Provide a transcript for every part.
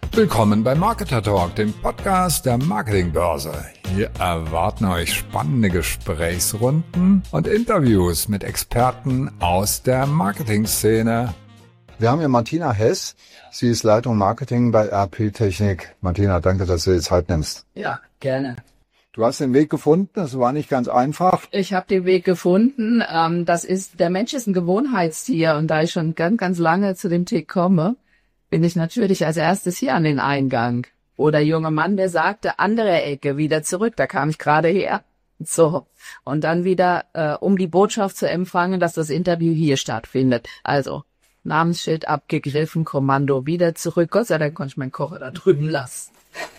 Willkommen bei Marketer Talk, dem Podcast der Marketingbörse. Hier erwarten euch spannende Gesprächsrunden und Interviews mit Experten aus der Marketingszene. Wir haben hier Martina Hess. Sie ist Leitung Marketing bei RP Technik. Martina, danke, dass du dir Zeit nimmst. Ja, gerne. Du hast den Weg gefunden, das war nicht ganz einfach. Ich habe den Weg gefunden. Der Mensch ist ein Gewohnheitstier und da ich schon ganz lange zu dem Tick komme, bin ich natürlich als erstes hier an den Eingang. Oder junger Mann, der sagte, andere Ecke, wieder zurück, da kam ich gerade her. So, und dann wieder, um die Botschaft zu empfangen, dass das Interview hier stattfindet. Also, Namensschild abgegriffen, Kommando wieder zurück. Gott sei Dank konnte ich meinen Kocher da drüben lassen.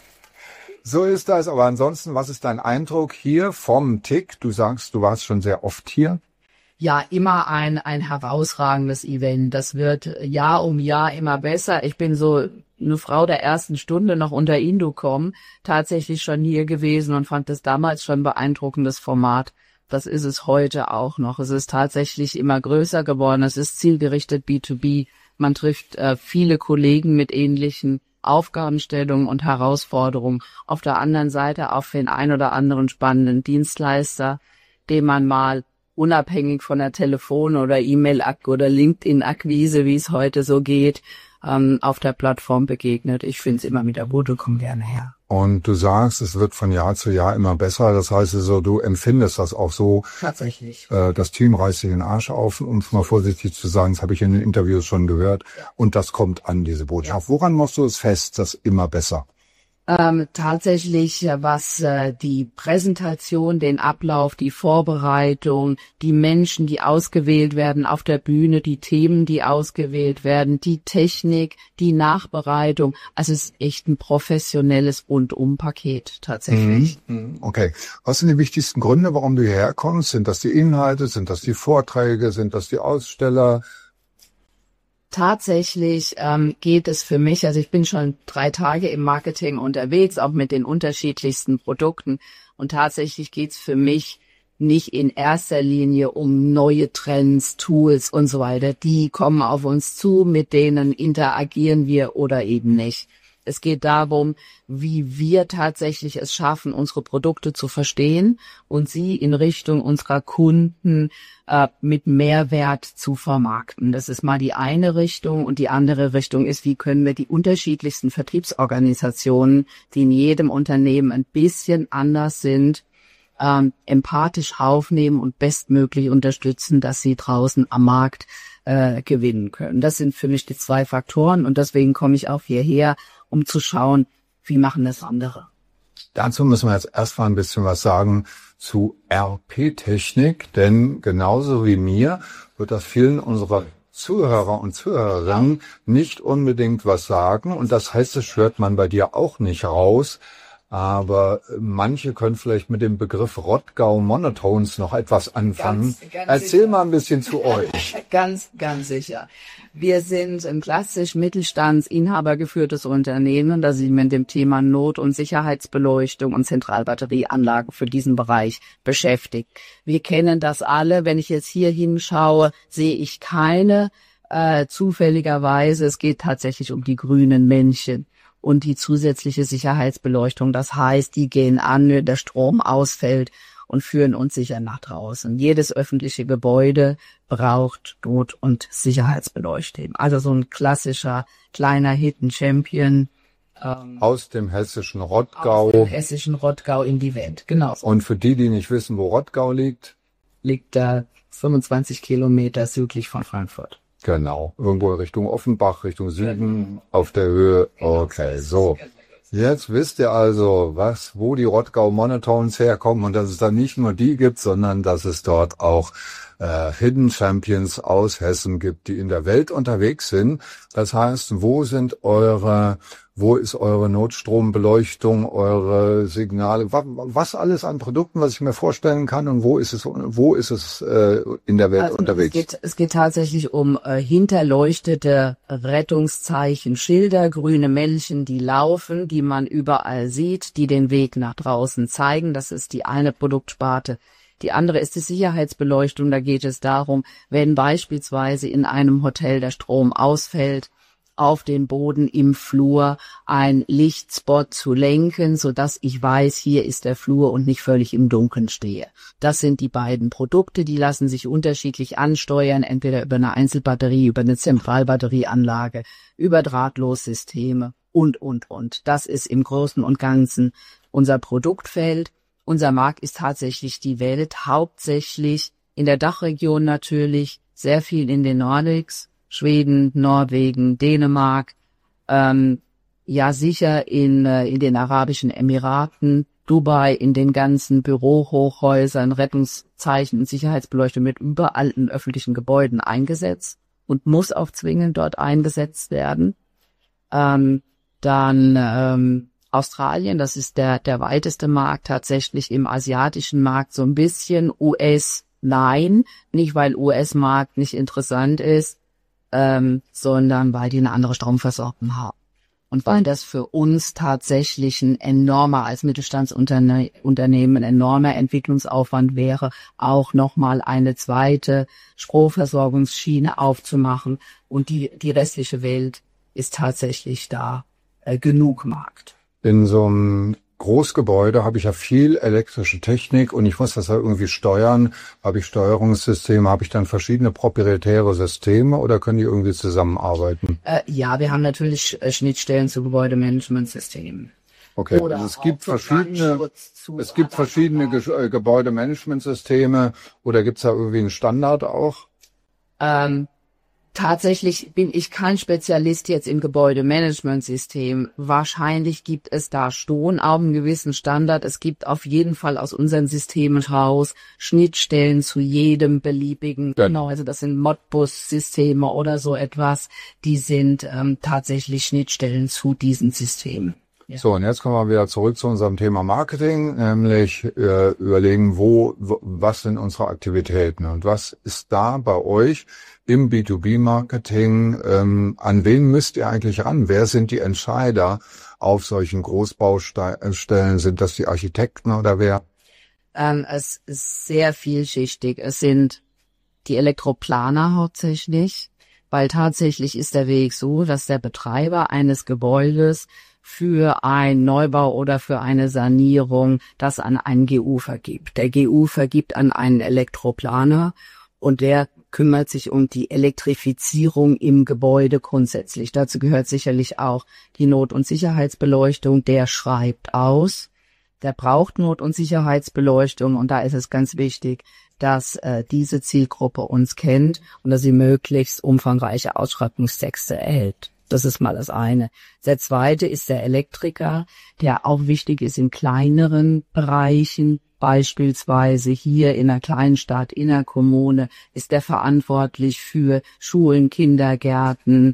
So ist das, aber ansonsten, was ist dein Eindruck hier vom Tick? Du sagst, du warst schon sehr oft hier. Ja, immer ein herausragendes Event. Das wird Jahr um Jahr immer besser. Ich bin so eine Frau der ersten Stunde noch unter Indocom tatsächlich schon hier gewesen und fand das damals schon beeindruckendes Format. Das ist es heute auch noch. Es ist tatsächlich immer größer geworden. Es ist zielgerichtet B2B. Man trifft viele Kollegen mit ähnlichen Aufgabenstellungen und Herausforderungen. Auf der anderen Seite auf den ein oder anderen spannenden Dienstleister, den man mal unabhängig von der Telefon- oder E-Mail- oder LinkedIn-Akquise, wie es heute so geht, auf der Plattform begegnet. Ich finde es immer wieder gut und komme gerne her. Und du sagst, es wird von Jahr zu Jahr immer besser. Das heißt also, du empfindest das auch so. Tatsächlich. Das Team reißt sich den Arsch auf, um es mal vorsichtig zu sagen. Das habe ich in den Interviews schon gehört. Ja. Und das kommt an, diese Botschaft. Ja. Woran machst du es fest, dass immer besser? Tatsächlich, was die Präsentation, den Ablauf, die Vorbereitung, die Menschen, die ausgewählt werden auf der Bühne, die Themen, die ausgewählt werden, die Technik, die Nachbereitung. Also es ist echt ein professionelles Rundum-Paket tatsächlich. Okay. Was sind die wichtigsten Gründe, warum du hierher kommst? Sind das die Inhalte? Sind das die Vorträge? Sind das die Aussteller? Tatsächlich geht es für mich, also ich bin schon 3 Tage im Marketing unterwegs, auch mit den unterschiedlichsten Produkten. Und tatsächlich geht's für mich nicht in erster Linie um neue Trends, Tools und so weiter. Die kommen auf uns zu, mit denen interagieren wir oder eben nicht. Es geht darum, wie wir tatsächlich es schaffen, unsere Produkte zu verstehen und sie in Richtung unserer Kunden mit Mehrwert zu vermarkten. Das ist mal die eine Richtung. Und die andere Richtung ist, wie können wir die unterschiedlichsten Vertriebsorganisationen, die in jedem Unternehmen ein bisschen anders sind, empathisch aufnehmen und bestmöglich unterstützen, dass sie draußen am Markt gewinnen können. Das sind für mich die 2 Faktoren und deswegen komme ich auch hierher, um zu schauen, wie machen das andere. Dazu müssen wir jetzt erstmal ein bisschen was sagen zu RP-Technik, denn genauso wie mir wird das vielen unserer Zuhörer und Zuhörerinnen nicht unbedingt was sagen und das heißt, das hört man bei dir auch nicht raus. Aber manche können vielleicht mit dem Begriff Rottgau Monotones noch etwas anfangen. Ganz Erzähl sicher. mal ein bisschen zu euch. Ganz sicher. Wir sind ein klassisch Mittelstandsinhabergeführtes Unternehmen, das sich mit dem Thema Not- und Sicherheitsbeleuchtung und Zentralbatterieanlagen für diesen Bereich beschäftigt. Wir kennen das alle. Wenn ich jetzt hier hinschaue, sehe ich keine zufälligerweise. Es geht tatsächlich um die grünen Männchen und die zusätzliche Sicherheitsbeleuchtung. Das heißt, die gehen an, wenn der Strom ausfällt und führen uns sicher nach draußen. Jedes öffentliche Gebäude braucht Not- und Sicherheitsbeleuchtung. Also so ein klassischer kleiner Hidden Champion. Aus dem hessischen Rottgau. Aus dem hessischen Rottgau in die Welt, genau. Und für die nicht wissen, wo Rottgau liegt? Liegt da 25 Kilometer südlich von Frankfurt. Genau, irgendwo Richtung Offenbach, Richtung Süden, auf der Höhe. Okay, so. Jetzt wisst ihr also, wo die Rottgau Monotones herkommen und dass es da nicht nur die gibt, sondern dass es dort auch Hidden Champions aus Hessen gibt, die in der Welt unterwegs sind. Das heißt, wo ist eure Notstrombeleuchtung, eure Signale, was alles an Produkten, was ich mir vorstellen kann und wo ist es in der Welt unterwegs? Es geht tatsächlich um hinterleuchtete Rettungszeichen, Schilder, grüne Männchen, die laufen, die man überall sieht, die den Weg nach draußen zeigen. Das ist die eine Produktsparte. Die andere ist die Sicherheitsbeleuchtung. Da geht es darum, wenn beispielsweise in einem Hotel der Strom ausfällt, auf den Boden im Flur ein Lichtspot zu lenken, sodass ich weiß, hier ist der Flur und nicht völlig im Dunkeln stehe. Das sind die beiden Produkte, die lassen sich unterschiedlich ansteuern, entweder über eine Einzelbatterie, über eine Zentralbatterieanlage, über Drahtlossysteme und. Das ist im Großen und Ganzen unser Produktfeld. Unser Markt ist tatsächlich die Welt, hauptsächlich in der Dachregion natürlich, sehr viel in den Nordics, Schweden, Norwegen, Dänemark, ja sicher in den Arabischen Emiraten, Dubai, in den ganzen Bürohochhäusern, Rettungszeichen und Sicherheitsbeleuchtung mit überall in öffentlichen Gebäuden eingesetzt und muss auch zwingend dort eingesetzt werden. Dann Australien, das ist der weiteste Markt, tatsächlich im asiatischen Markt so ein bisschen, US, nein, nicht weil US-Markt nicht interessant ist, sondern weil die eine andere Stromversorgung haben. Und weil das für uns tatsächlich ein enormer, als Mittelstandsunternehmen, ein enormer Entwicklungsaufwand wäre, auch nochmal eine zweite Stromversorgungsschiene aufzumachen. Und die restliche Welt ist tatsächlich da genug Markt. In so einem Großgebäude habe ich ja viel elektrische Technik und ich muss das ja irgendwie steuern. Habe ich Steuerungssysteme, habe ich dann verschiedene proprietäre Systeme oder können die irgendwie zusammenarbeiten? Ja, wir haben natürlich Schnittstellen zu Gebäudemanagementsystemen. Okay, Oder also es gibt verschiedene Gebäudemanagementsysteme oder gibt es da irgendwie einen Standard auch? Tatsächlich bin ich kein Spezialist jetzt im Gebäudemanagementsystem. Wahrscheinlich gibt es da schon auch einen gewissen Standard. Es gibt auf jeden Fall aus unseren Systemen raus Schnittstellen zu jedem beliebigen. Genau, also das sind Modbus-Systeme oder so etwas. Die sind tatsächlich Schnittstellen zu diesen Systemen. Ja. So, und jetzt kommen wir wieder zurück zu unserem Thema Marketing, nämlich überlegen, was sind unsere Aktivitäten und was ist da bei euch im B2B-Marketing, an wen müsst ihr eigentlich ran? Wer sind die Entscheider auf solchen Großbaustellen? Sind das die Architekten oder wer? Es ist sehr vielschichtig. Es sind die Elektroplaner hauptsächlich, weil tatsächlich ist der Weg so, dass der Betreiber eines Gebäudes für einen Neubau oder für eine Sanierung das an einen GU vergibt. Der GU vergibt an einen Elektroplaner und der kümmert sich um die Elektrifizierung im Gebäude grundsätzlich. Dazu gehört sicherlich auch die Not- und Sicherheitsbeleuchtung. Der schreibt aus, der braucht Not- und Sicherheitsbeleuchtung und da ist es ganz wichtig, dass diese Zielgruppe uns kennt und dass sie möglichst umfangreiche Ausschreibungstexte erhält. Das ist mal das eine. Der zweite ist der Elektriker, der auch wichtig ist in kleineren Bereichen. Beispielsweise hier in einer kleinen Stadt, in einer Kommune, ist der verantwortlich für Schulen, Kindergärten,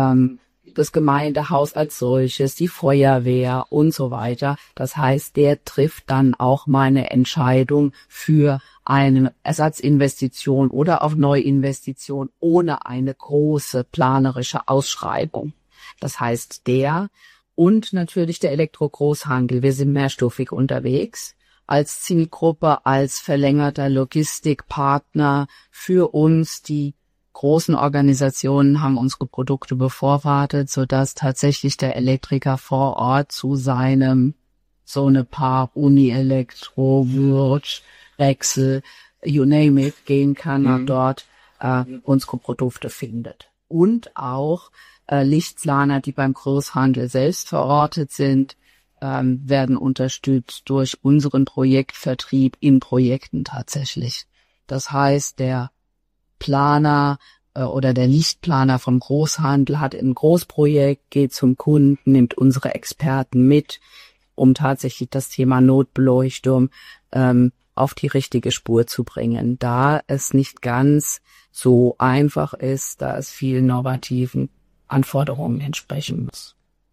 das Gemeindehaus als solches, die Feuerwehr und so weiter. Das heißt, der trifft dann auch mal eine Entscheidung für eine Ersatzinvestition oder auf Neuinvestition ohne eine große planerische Ausschreibung. Das heißt, der und natürlich der Elektrogroßhandel. Wir sind mehrstufig unterwegs als Zielgruppe, als verlängerter Logistikpartner für uns. Die großen Organisationen haben unsere Produkte bevorratet, sodass tatsächlich der Elektriker vor Ort zu seinem Sonepar, Unielektro, Würth, Wechsel, you name it, gehen kann und dort unsere Produkte findet. Und auch Lichtplaner, die beim Großhandel selbst verortet sind, werden unterstützt durch unseren Projektvertrieb in Projekten tatsächlich. Das heißt, der Planer oder der Lichtplaner vom Großhandel hat ein Großprojekt, geht zum Kunden, nimmt unsere Experten mit, um tatsächlich das Thema Notbeleuchtung auf die richtige Spur zu bringen. Da es nicht ganz so einfach ist, da es vielen innovativen Anforderungen entsprechen muss.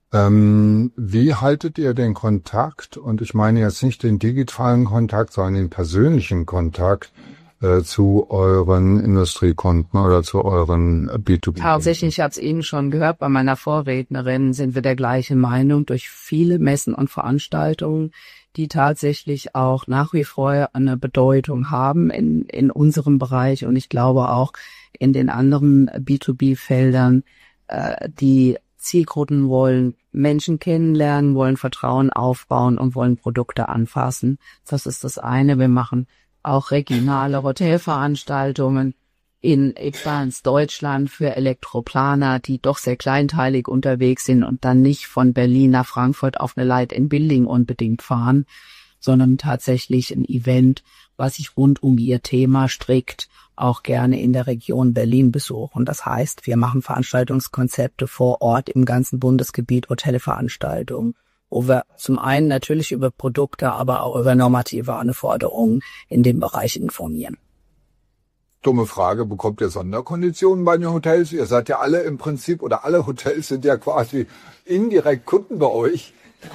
Wie haltet ihr den Kontakt? Und ich meine jetzt nicht den digitalen Kontakt, sondern den persönlichen Kontakt zu euren Industriekunden oder zu euren B2B? Tatsächlich, ich habe es eben schon gehört, bei meiner Vorrednerin sind wir der gleichen Meinung durch viele Messen und Veranstaltungen, die tatsächlich auch nach wie vor eine Bedeutung haben in unserem Bereich und ich glaube auch in den anderen B2B-Feldern, die Zielgruppen wollen Menschen kennenlernen, wollen Vertrauen aufbauen und wollen Produkte anfassen. Das ist das eine. Wir machen auch regionale Hotelveranstaltungen in ganz Deutschland für Elektroplaner, die doch sehr kleinteilig unterwegs sind und dann nicht von Berlin nach Frankfurt auf eine Light in Building unbedingt fahren, sondern tatsächlich ein Event, was sich rund um ihr Thema strickt, auch gerne in der Region Berlin besuchen. Das heißt, wir machen Veranstaltungskonzepte vor Ort im ganzen Bundesgebiet, Hotelveranstaltungen, wo wir zum einen natürlich über Produkte, aber auch über normative Anforderungen in dem Bereich informieren. Dumme Frage, bekommt ihr Sonderkonditionen bei den Hotels? Ihr seid ja alle im Prinzip, oder alle Hotels sind ja quasi indirekt Kunden bei euch.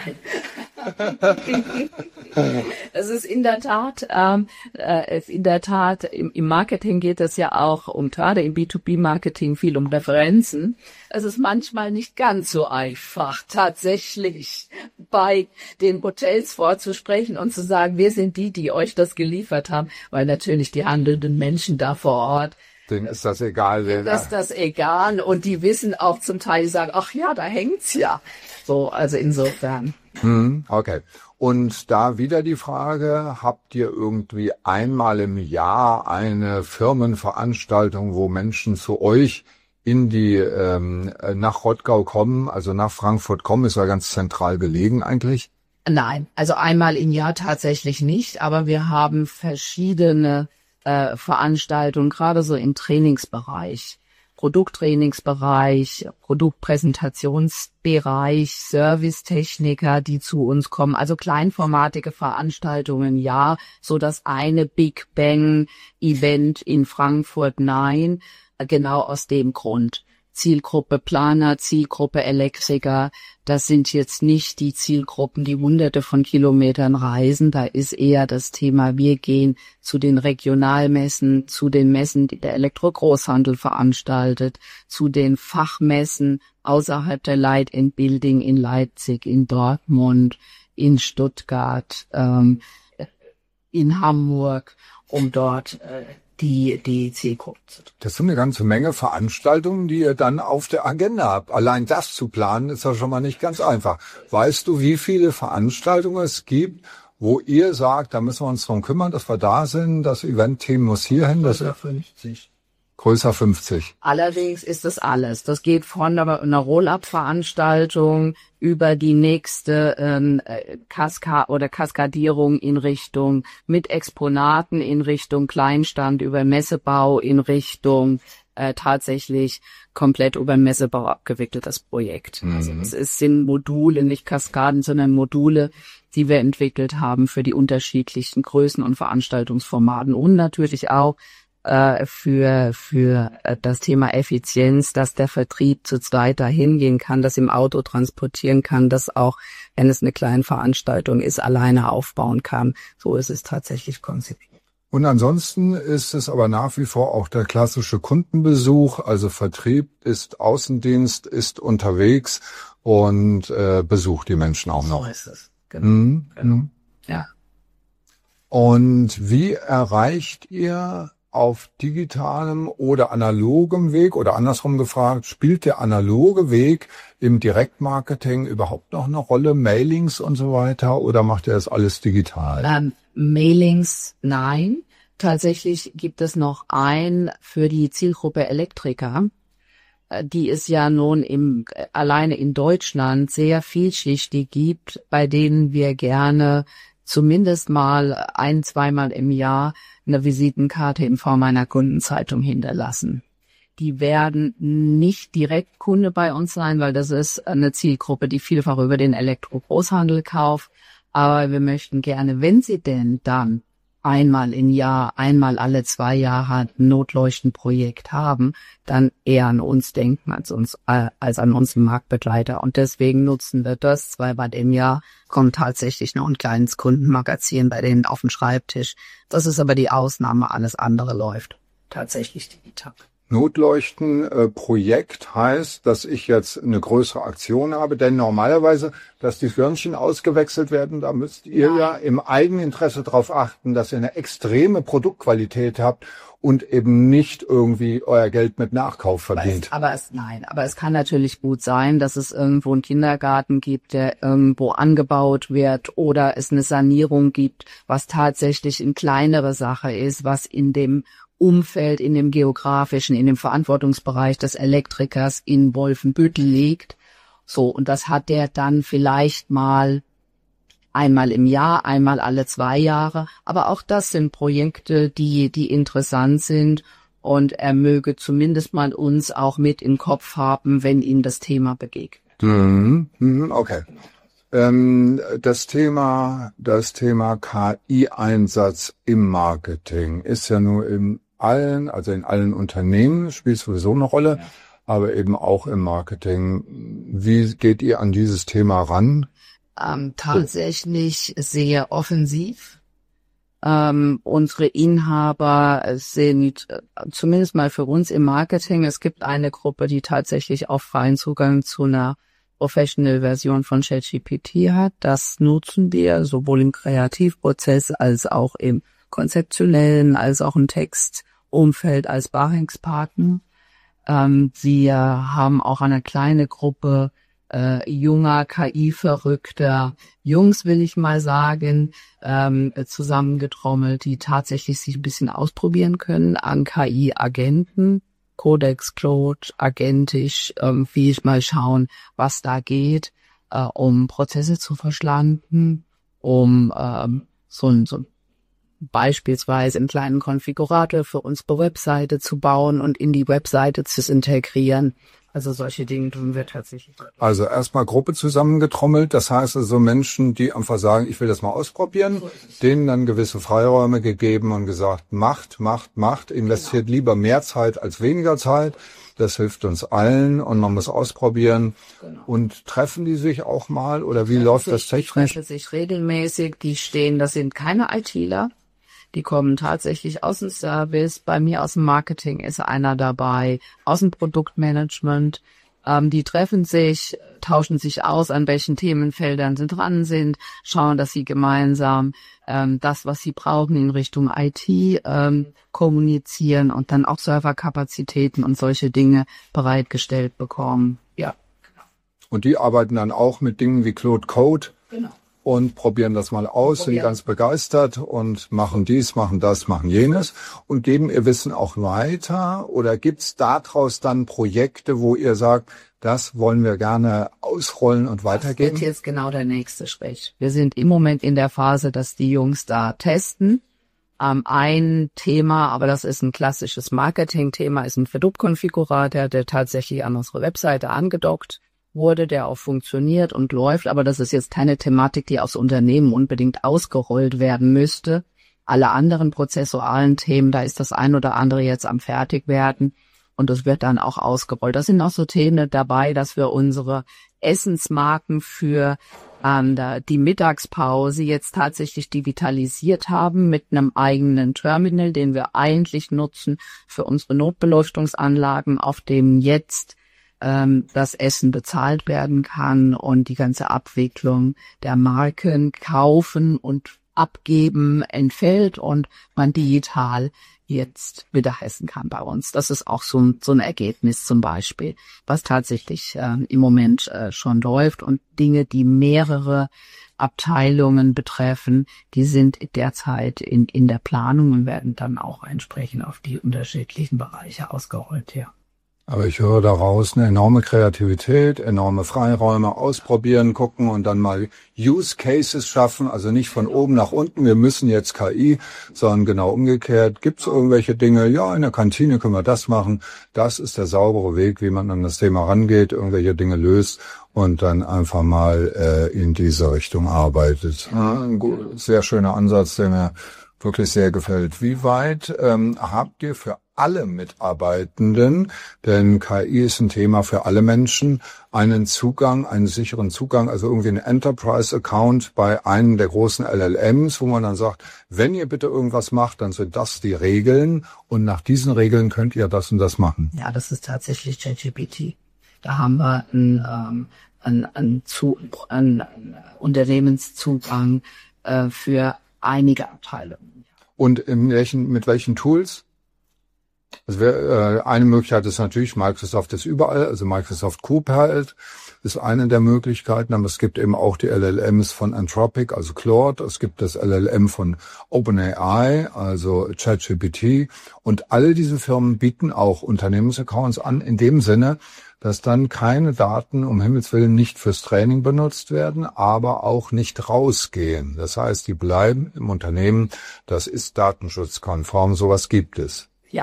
Es ist in der Tat, im Marketing geht es ja auch gerade im B2B-Marketing viel um Referenzen. Es ist manchmal nicht ganz so einfach, tatsächlich bei den Hotels vorzusprechen und zu sagen, wir sind die euch das geliefert haben, weil natürlich die handelnden Menschen da vor Ort, denen ist das egal. Ist das egal und die wissen auch zum Teil, die sagen, ach ja, da hängt's ja. So, also insofern. Okay. Und da wieder die Frage, habt ihr irgendwie einmal im Jahr eine Firmenveranstaltung, wo Menschen zu euch in die nach Rottgau kommen, also nach Frankfurt kommen, ist ja ganz zentral gelegen eigentlich? Nein, also einmal im Jahr tatsächlich nicht, aber wir haben verschiedene Veranstaltungen, gerade so im Trainingsbereich, Produkttrainingsbereich, Produktpräsentationsbereich, Servicetechniker, die zu uns kommen, also kleinformatige Veranstaltungen, ja, so das eine Big Bang Event in Frankfurt, nein, genau aus dem Grund. Zielgruppe Planer, Zielgruppe Elektriker, das sind jetzt nicht die Zielgruppen, die hunderte von Kilometern reisen. Da ist eher das Thema, wir gehen zu den Regionalmessen, zu den Messen, die der Elektrogroßhandel veranstaltet, zu den Fachmessen außerhalb der Light in Building in Leipzig, in Dortmund, in Stuttgart, in Hamburg, um dort die Zielgruppe zu tun. Das sind eine ganze Menge Veranstaltungen, die ihr dann auf der Agenda habt. Allein das zu planen, ist ja schon mal nicht ganz einfach. Weißt du, wie viele Veranstaltungen es gibt, wo ihr sagt, da müssen wir uns drum kümmern, dass wir da sind, das Event-Team muss hierhin? Größer 50. Größer 50. Allerdings ist das alles. Das geht von einer Roll-up-Veranstaltung über die nächste Kaskadierung in Richtung mit Exponaten, in Richtung Kleinstand, über Messebau, in Richtung tatsächlich komplett über den Messebau abgewickeltes Projekt. Also es sind Module, nicht Kaskaden, sondern Module, die wir entwickelt haben für die unterschiedlichen Größen und Veranstaltungsformaten und natürlich auch für das Thema Effizienz, dass der Vertrieb zu zweit dahin gehen kann, das im Auto transportieren kann, das auch, wenn es eine kleine Veranstaltung ist, alleine aufbauen kann. So ist es tatsächlich konzipiert. Und ansonsten ist es aber nach wie vor auch der klassische Kundenbesuch, also Vertrieb ist Außendienst, ist unterwegs und besucht die Menschen auch noch. So ist es. Genau. Genau. Ja. Und wie erreicht ihr auf digitalem oder analogem Weg oder andersrum gefragt, spielt der analoge Weg im Direktmarketing überhaupt noch eine Rolle, Mailings und so weiter, oder macht ihr das alles digital? Mailings, nein. Tatsächlich gibt es noch für die Zielgruppe Elektriker, die es ja nun alleine in Deutschland sehr vielschichtig gibt, bei denen wir gerne zumindest mal 1-2 Mal im Jahr eine Visitenkarte in Form einer Kundenzeitung hinterlassen. Die werden nicht direkt Kunde bei uns sein, weil das ist eine Zielgruppe, die vielfach über den Elektrogroßhandel kauft. Aber wir möchten gerne, wenn sie denn dann einmal im Jahr, einmal alle 2 Jahre ein Notleuchtenprojekt haben, dann eher an uns denken als an unseren Marktbegleiter. Und deswegen nutzen wir das 2-mal im Jahr, kommt tatsächlich noch ein kleines Kundenmagazin bei denen auf den Schreibtisch. Das ist aber die Ausnahme, alles andere läuft tatsächlich digital. Notleuchten-Projekt heißt, dass ich jetzt eine größere Aktion habe, denn normalerweise, dass die Hörnchen ausgewechselt werden, da müsst ihr ja im Eigeninteresse darauf achten, dass ihr eine extreme Produktqualität habt und eben nicht irgendwie euer Geld mit Nachkauf verdient. Aber es kann natürlich gut sein, dass es irgendwo einen Kindergarten gibt, der irgendwo angebaut wird oder es eine Sanierung gibt, was tatsächlich eine kleinere Sache ist, was in dem Umfeld, in dem geografischen, in dem Verantwortungsbereich des Elektrikers in Wolfenbüttel liegt. So, und das hat der dann vielleicht mal einmal im Jahr, einmal alle 2 Jahre. Aber auch das sind Projekte, die interessant sind. Und er möge zumindest mal uns auch mit im Kopf haben, wenn ihm das Thema begegnet. Okay. Das Thema KI-Einsatz im Marketing ist ja nur in allen Unternehmen spielt sowieso eine Rolle, aber eben auch im Marketing. Wie geht ihr an dieses Thema ran? Tatsächlich sehr offensiv. Unsere Inhaber sind zumindest mal für uns im Marketing, es gibt eine Gruppe, die tatsächlich auch freien Zugang zu einer Professional-Version von ChatGPT hat. Das nutzen wir sowohl im Kreativprozess als auch im konzeptionellen, als auch im Textumfeld als Sparringspartner. Wir haben auch eine kleine Gruppe junger, KI-verrückter Jungs, will ich mal sagen, zusammengetrommelt, die tatsächlich sich ein bisschen ausprobieren können an KI-Agenten, Codex Claude, agentisch, wie ich mal schauen, was da geht, um Prozesse zu verschlanken, um so beispielsweise einen kleinen Konfigurator für unsere Webseite zu bauen und in die Webseite zu integrieren. Also solche Dinge tun wir tatsächlich. Also erstmal Gruppe zusammengetrommelt, das heißt also Menschen, die einfach sagen, ich will das mal ausprobieren, denen dann gewisse Freiräume gegeben und gesagt, macht, investiert lieber mehr Zeit als weniger Zeit, das hilft uns allen und man muss ausprobieren. Und treffen die sich auch mal oder wie läuft das technisch? Die treffen sich regelmäßig, das sind keine ITler. Die kommen tatsächlich aus dem Service. Bei mir aus dem Marketing ist einer dabei, aus dem Produktmanagement. Die treffen sich, tauschen sich aus, an welchen Themenfeldern sie dran sind, schauen, dass sie gemeinsam das, was sie brauchen, in Richtung IT kommunizieren und dann auch Serverkapazitäten und solche Dinge bereitgestellt bekommen. Ja. Und die arbeiten dann auch mit Dingen wie Claude Code. Genau. Und probieren das mal aus, sind ganz begeistert und machen dies, machen das, machen jenes und geben ihr Wissen auch weiter? Oder gibt's daraus dann Projekte, wo ihr sagt, das wollen wir gerne ausrollen und weitergeben? Das wird jetzt genau der nächste Schritt. Wir sind im Moment in der Phase, dass die Jungs da testen. Ein Thema, aber das ist ein klassisches Marketing-Thema, ist ein Produktkonfigurator, der tatsächlich an unsere Webseite angedockt wurde, der auch funktioniert und läuft, aber das ist jetzt keine Thematik, die aus Unternehmen unbedingt ausgerollt werden müsste. Alle anderen prozessualen Themen, da ist das ein oder andere jetzt am Fertigwerden und das wird dann auch ausgerollt. Das sind auch so Themen dabei, dass wir unsere Essensmarken für die Mittagspause jetzt tatsächlich digitalisiert haben mit einem eigenen Terminal, den wir eigentlich nutzen für unsere Notbeleuchtungsanlagen, auf dem jetzt das Essen bezahlt werden kann und die ganze Abwicklung der Marken kaufen und abgeben entfällt und man digital jetzt Mittagessen kann bei uns. Das ist auch so ein Ergebnis zum Beispiel, was tatsächlich im Moment schon läuft und Dinge, die mehrere Abteilungen betreffen, die sind derzeit in der Planung und werden dann auch entsprechend auf die unterschiedlichen Bereiche ausgerollt, ja. Aber ich höre daraus eine enorme Kreativität, enorme Freiräume, ausprobieren, gucken und dann mal Use Cases schaffen. Also nicht von oben nach unten, wir müssen jetzt KI, sondern genau umgekehrt. Gibt es irgendwelche Dinge? Ja, in der Kantine können wir das machen. Das ist der saubere Weg, wie man an das Thema rangeht, irgendwelche Dinge löst und dann einfach mal in diese Richtung arbeitet. Ja, ein sehr schöner Ansatz, der mir wirklich sehr gefällt. Wie weit habt ihr für alle Mitarbeitenden, denn KI ist ein Thema für alle Menschen, einen sicheren Zugang, also irgendwie einen Enterprise-Account bei einem der großen LLMs, wo man dann sagt, wenn ihr bitte irgendwas macht, dann sind das die Regeln und nach diesen Regeln könnt ihr das und das machen. Ja, das ist tatsächlich ChatGPT. Da haben wir einen Unternehmenszugang für einige Abteilungen. Und mit welchen Tools? Also eine Möglichkeit ist natürlich, Microsoft ist überall, also Microsoft Copilot ist eine der Möglichkeiten, aber es gibt eben auch die LLMs von Anthropic, also Claude, es gibt das LLM von OpenAI, also ChatGPT, und alle diese Firmen bieten auch Unternehmensaccounts an, in dem Sinne, dass dann keine Daten um Himmels Willen nicht fürs Training benutzt werden, aber auch nicht rausgehen. Das heißt, die bleiben im Unternehmen, das ist datenschutzkonform, sowas gibt es. Ja.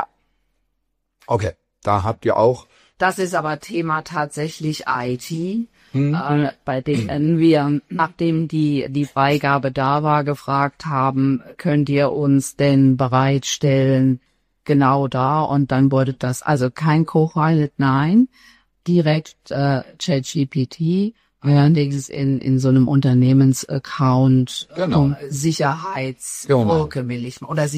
Okay, da habt ihr auch. Das ist aber Thema tatsächlich IT, bei denen wir, nachdem die Freigabe da war, gefragt haben, könnt ihr uns denn bereitstellen, genau da, und dann wurde das, also kein Copilot, nein, direkt ChatGPT, allerdings in so einem Unternehmensaccount, Genau. Sicherheitsvorke will ich, oder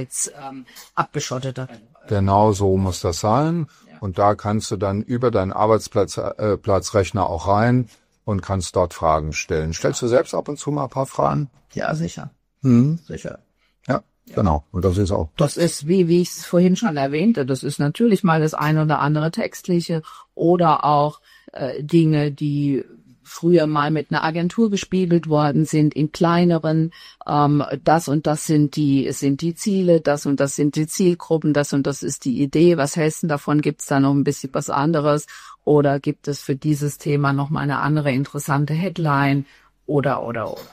abgeschottete. Genau so muss das sein. Ja. Und da kannst du dann über deinen Platzrechner auch rein und kannst dort Fragen stellen. Stellst du selbst ab und zu mal ein paar Fragen? Ja, sicher. Sicher. Ja, genau. Und das ist auch. Das ist, wie ich es vorhin schon erwähnte, das ist natürlich mal das eine oder andere Textliche oder auch Dinge, die früher mal mit einer Agentur gespiegelt worden sind, in kleineren, das und das sind die Ziele, das und das sind die Zielgruppen, das und das ist die Idee, was hältst du davon, gibt's da noch ein bisschen was anderes oder gibt es für dieses Thema noch mal eine andere interessante Headline oder.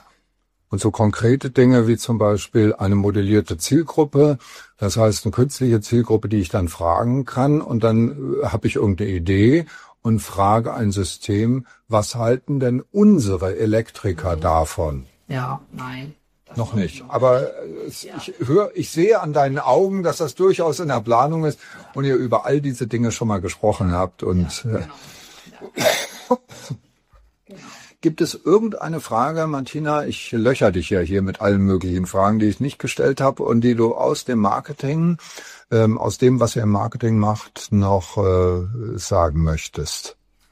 Und so konkrete Dinge wie zum Beispiel eine modellierte Zielgruppe, das heißt eine künstliche Zielgruppe, die ich dann fragen kann und dann habe ich irgendeine Idee und frage ein System, was halten denn unsere Elektriker davon? Ja, nein. Noch nicht. Aber ich sehe an deinen Augen, dass das durchaus in der Planung ist und ihr über all diese Dinge schon mal gesprochen habt. Und genau. Gibt es irgendeine Frage, Martina? Ich löcher dich ja hier mit allen möglichen Fragen, die ich nicht gestellt habe und die du aus dem Marketing, aus dem, was ihr im Marketing macht, noch sagen möchtest.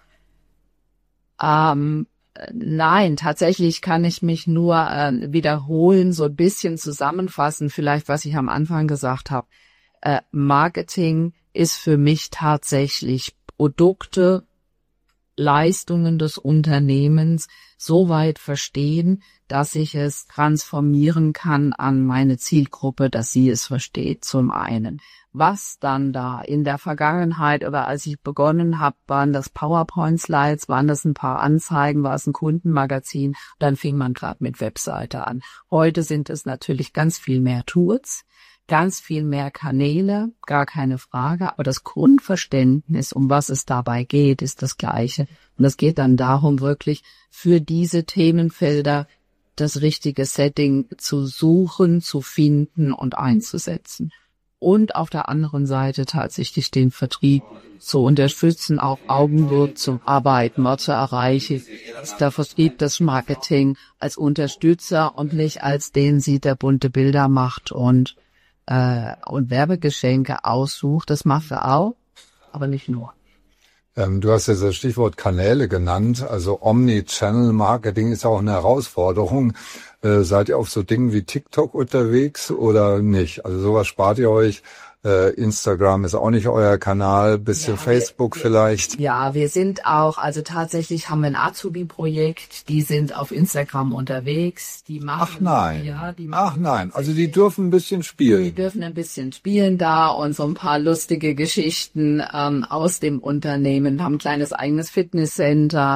Nein, tatsächlich kann ich mich nur wiederholen, so ein bisschen zusammenfassen, vielleicht was ich am Anfang gesagt habe. Marketing ist für mich tatsächlich Produkte, Leistungen des Unternehmens so weit verstehen, dass ich es transformieren kann an meine Zielgruppe, dass sie es versteht, zum einen. Was dann da in der Vergangenheit oder als ich begonnen habe, waren das PowerPoint-Slides, waren das ein paar Anzeigen, war es ein Kundenmagazin, dann fing man gerade mit Webseite an. Heute sind es natürlich ganz viel mehr Tools, ganz viel mehr Kanäle, gar keine Frage, aber das Grundverständnis, um was es dabei geht, ist das gleiche. Und es geht dann darum, wirklich für diese Themenfelder das richtige Setting zu suchen, zu finden und einzusetzen. Und auf der anderen Seite tatsächlich den Vertrieb zu unterstützen, auf Augenhöhe zu arbeiten, mal zu erreichen, dass der Vertrieb das Marketing als Unterstützer und nicht als den sieht, der bunte Bilder macht und Werbegeschenke aussucht. Das macht er auch, aber nicht nur. Du hast ja das Stichwort Kanäle genannt, also Omni-Channel-Marketing ist auch eine Herausforderung. Seid ihr auf so Dingen wie TikTok unterwegs oder nicht? Also sowas spart ihr euch. Instagram ist auch nicht euer Kanal, bisschen Facebook vielleicht. Ja, wir sind auch, also tatsächlich haben wir ein Azubi-Projekt, die sind auf Instagram unterwegs, die machen. Ach nein. Ja, die machen. Ach nein, also die dürfen ein bisschen spielen. Die dürfen ein bisschen spielen da und so ein paar lustige Geschichten aus dem Unternehmen, haben ein kleines eigenes Fitnesscenter,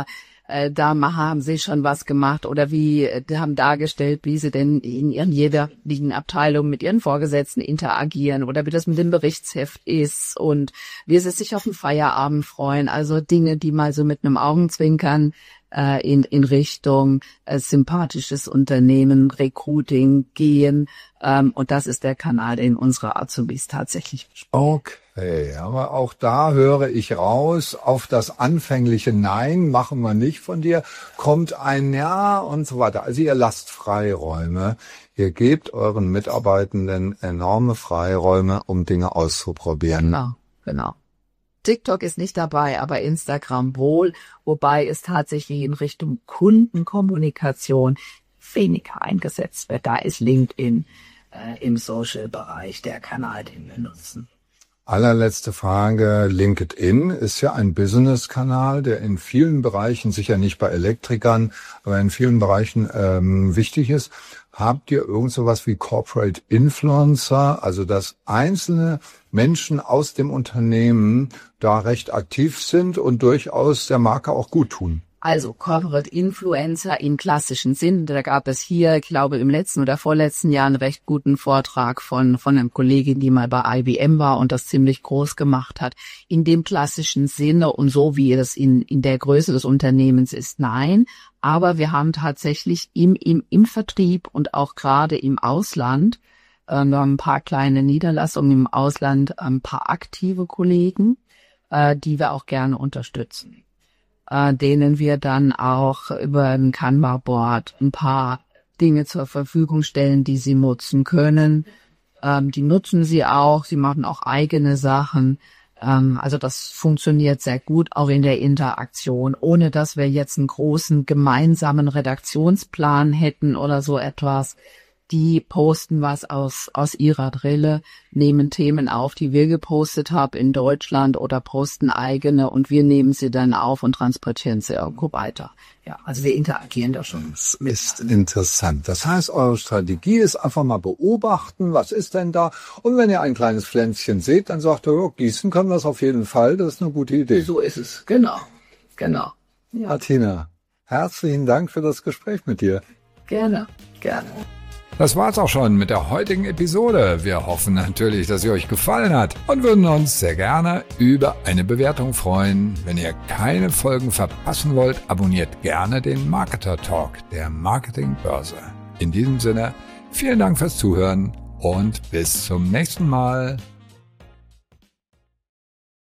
Da haben sie schon was gemacht oder haben dargestellt, wie sie denn in ihren jeweiligen Abteilungen mit ihren Vorgesetzten interagieren oder wie das mit dem Berichtsheft ist und wie sie sich auf den Feierabend freuen. Also Dinge, die mal so mit einem Augenzwinkern in Richtung sympathisches Unternehmen, Recruiting gehen. Und das ist der Kanal, den unsere Azubis tatsächlich bespielen. Okay, aber auch da höre ich raus, auf das anfängliche Nein, machen wir nicht von dir, kommt ein Ja und so weiter. Also ihr lasst Freiräume. Ihr gebt euren Mitarbeitenden enorme Freiräume, um Dinge auszuprobieren. Genau. TikTok ist nicht dabei, aber Instagram wohl, wobei es tatsächlich in Richtung Kundenkommunikation weniger eingesetzt wird. Da ist LinkedIn im Social-Bereich der Kanal, den wir nutzen. Allerletzte Frage. LinkedIn ist ja ein Business-Kanal, der in vielen Bereichen, sicher nicht bei Elektrikern, aber in vielen Bereichen wichtig ist. Habt ihr irgend sowas wie Corporate Influencer, also dass einzelne Menschen aus dem Unternehmen da recht aktiv sind und durchaus der Marke auch gut tun? Also Corporate Influencer im klassischen Sinn. Da gab es hier, ich glaube, im letzten oder vorletzten Jahr einen recht guten Vortrag von einer Kollegin, die mal bei IBM war und das ziemlich groß gemacht hat. In dem klassischen Sinne und so wie es in der Größe des Unternehmens ist, nein. Aber wir haben tatsächlich im Vertrieb und auch gerade im Ausland, wir haben ein paar kleine Niederlassungen im Ausland, ein paar aktive Kollegen, die wir auch gerne unterstützen. Denen wir dann auch über ein Kanban-Board ein paar Dinge zur Verfügung stellen, die sie nutzen können. Die nutzen sie auch, sie machen auch eigene Sachen. Also das funktioniert sehr gut, auch in der Interaktion, ohne dass wir jetzt einen großen gemeinsamen Redaktionsplan hätten oder so etwas. Die posten was aus ihrer Brille, nehmen Themen auf, die wir gepostet haben in Deutschland oder posten eigene und wir nehmen sie dann auf und transportieren sie irgendwo weiter. Ja, also wir interagieren da schon. Das ist interessant. Das heißt, eure Strategie ist einfach mal beobachten, was ist denn da? Und wenn ihr ein kleines Pflänzchen seht, dann sagt ihr, oh, gießen können wir es auf jeden Fall. Das ist eine gute Idee. So ist es, genau. Ja. Martina, herzlichen Dank für das Gespräch mit dir. Gerne. Das war's auch schon mit der heutigen Episode. Wir hoffen natürlich, dass sie euch gefallen hat und würden uns sehr gerne über eine Bewertung freuen. Wenn ihr keine Folgen verpassen wollt, abonniert gerne den Marketer Talk der Marketingbörse. In diesem Sinne, vielen Dank fürs Zuhören und bis zum nächsten Mal.